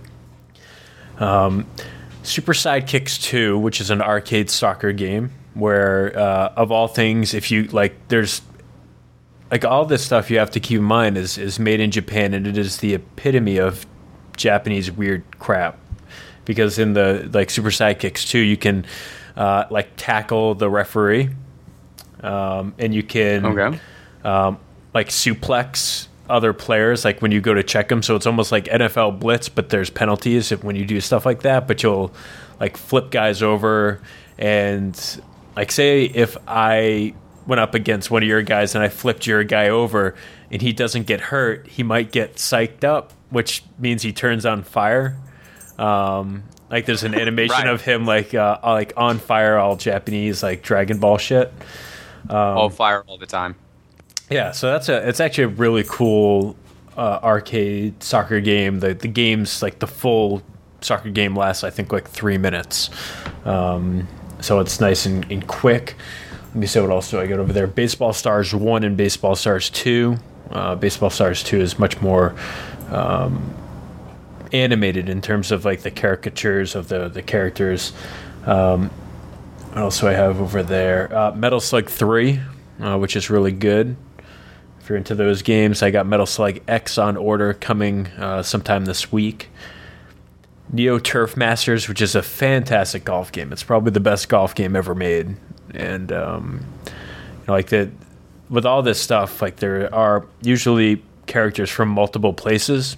Um, Super Sidekicks two, which is an arcade soccer game. Where, uh, of all things, if you, like, there's, like, all this stuff you have to keep in mind is, is made in Japan, and it is the epitome of Japanese weird crap. Because in the, like, Super Sidekicks two, you can, uh, like, tackle the referee, um, and you can, okay. um, like, suplex other players, like, when you go to check them. So it's almost like N F L Blitz, but there's penalties if, when you do stuff like that. But you'll, like, flip guys over and... Like, say if I went up against one of your guys and I flipped your guy over and he doesn't get hurt, he might get psyched up, which means he turns on fire. Um, like there's an animation right. of him like uh, like on fire, all Japanese, like Dragon Ball shit. Um, all fire all the time. Yeah, so that's a it's actually a really cool uh, arcade soccer game. The the game's like the full soccer game lasts I think like three minutes. Um, so it's nice and, and quick. Let me see what else do I got over there. Baseball Stars one and Baseball Stars two. Uh, Baseball Stars two is much more um, animated in terms of like the caricatures of the the characters. Um, what else do I have over there? Uh, Metal Slug three, uh, which is really good. If you're into those games, I got Metal Slug X on order coming uh, sometime this week. Neo Turf Masters, which is a fantastic golf game. It's probably the best golf game ever made. And um, you know, like the with all this stuff, like there are usually characters from multiple places.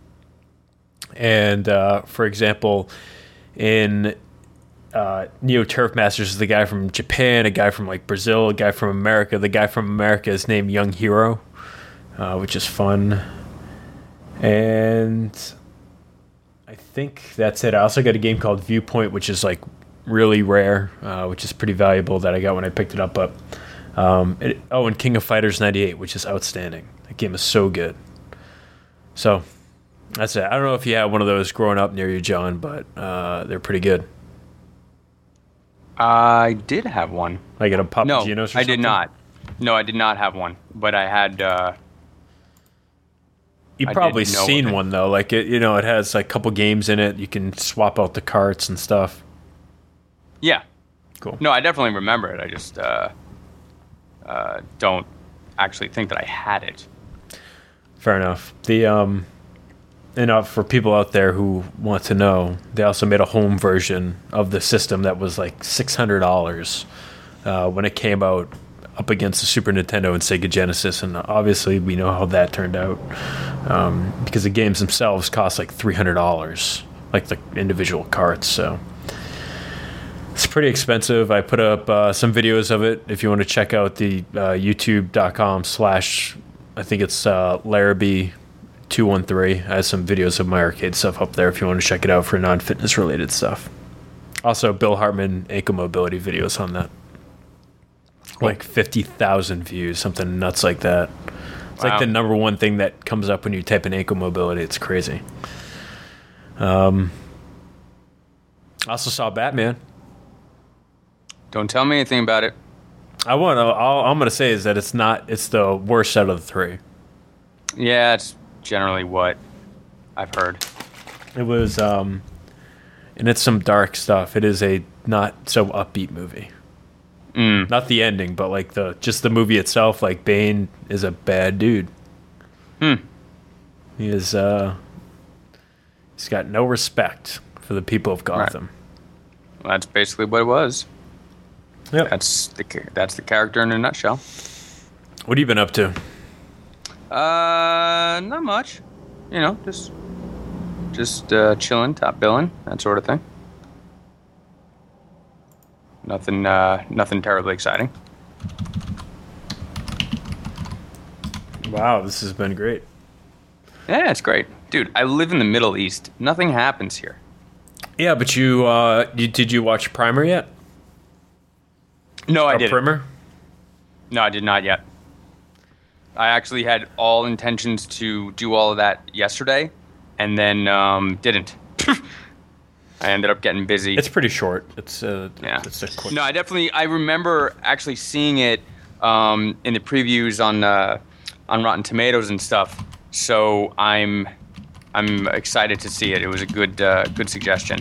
And uh, for example, in uh, Neo Turf Masters, is the guy from Japan, a guy from like Brazil, a guy from America. The guy from America is named Young Hero, uh, which is fun. And I think that's it. I also got a game called Viewpoint, which is like really rare, uh, which is pretty valuable that I got when I picked it up. But um, it, oh, and King of Fighters ninety-eight, which is outstanding. That game is so good. So that's it. I don't know if you had one of those growing up near you, John, but uh, they're pretty good. I did have one. Like at a Papagenos no, or something? I did not. No, I did not have one. But I had. Uh, You've probably seen one though. Like it, you know, it has like a couple games in it. You can swap out the carts and stuff. Yeah. Cool. No, I definitely remember it. I just uh, uh, don't actually think that I had it. Fair enough. The um, and uh, for people out there who want to know, they also made a home version of the system that was like six hundred dollars uh, when it came out, up against the Super Nintendo and Sega Genesis, and obviously we know how that turned out um, because the games themselves cost like three hundred dollars, like the individual carts. So it's pretty expensive. I put up uh, some videos of it. If you want to check out the uh, youtube dot com slash, I think it's uh, Larrabee two one three. I have some videos of my arcade stuff up there if you want to check it out for non-fitness related stuff. Also, Bill Hartman ankle mobility videos on that. Like fifty thousand views, something nuts like that. It's wow. Like the number one thing that comes up when you type in ankle mobility. It's crazy. Um, I also saw Batman. Don't tell me anything about it. I want to. All I'm going to say is that it's not. It's the worst out of the three. Yeah, it's generally what I've heard. It was, um, and it's some dark stuff. It is a not so upbeat movie. Mm. Not the ending, but like the just the movie itself. Like Bane is a bad dude. Hmm. He is. Uh, he's got no respect for the people of Gotham. Right. Well, that's basically what it was. Yep. That's the that's the character in a nutshell. What have you been up to? Uh, not much. You know, just just uh, chilling, top billing, that sort of thing. Nothing, uh, nothing terribly exciting. Wow, this has been great. Yeah, it's great, dude. I live in the Middle East. Nothing happens here. Yeah, but you, uh, you did you watch Primer yet? No, I didn't. Primer? No, I did not yet. I actually had all intentions to do all of that yesterday, and then um, didn't. I ended up getting busy. It's pretty short. It's uh, yeah. It's a quick. No, I definitely. I remember actually seeing it um, in the previews on uh, on Rotten Tomatoes and stuff. So I'm I'm excited to see it. It was a good uh, good suggestion.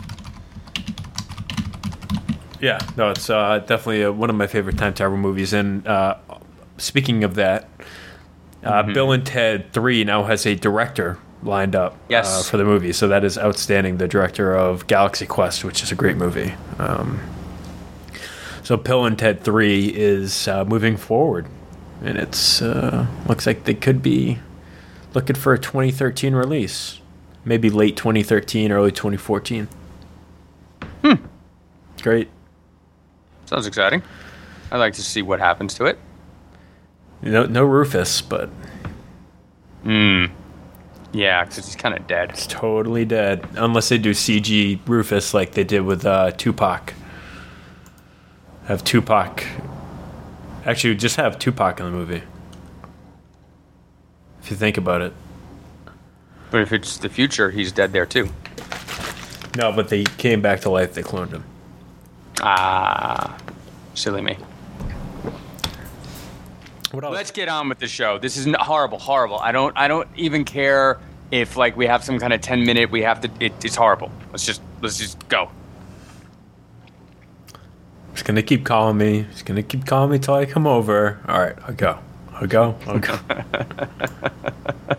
Yeah, no, it's uh, definitely uh, one of my favorite time travel movies. And uh, speaking of that, uh, mm-hmm. Bill and Ted three now has a director lined up yes. uh, for the movie, so that is outstanding. The director of Galaxy Quest, which is a great movie. Um, so Bill and Ted three is uh, moving forward, and it's uh, looks like they could be looking for a twenty thirteen release, maybe late twenty thirteen, early twenty fourteen. Hmm. Great. Sounds exciting. I'd like to see what happens to it. No, no Rufus, but Hmm. Yeah, because he's kind of dead. it's totally dead. Unless they do C G Rufus like they did with uh, Tupac. Have Tupac. Actually, just have Tupac in the movie. If you think about it. But if it's the future, he's dead there too. No, but they came back to life. They cloned him. Ah, silly me. What else? Let's get on with the show. This is n- horrible, horrible. I don't, I don't even care if like we have some kind of ten minute. We have to. It, it's horrible. Let's just, let's just go. He's gonna keep calling me. He's gonna keep calling me till I come over. All right, I'll go. I'll go. I'll go.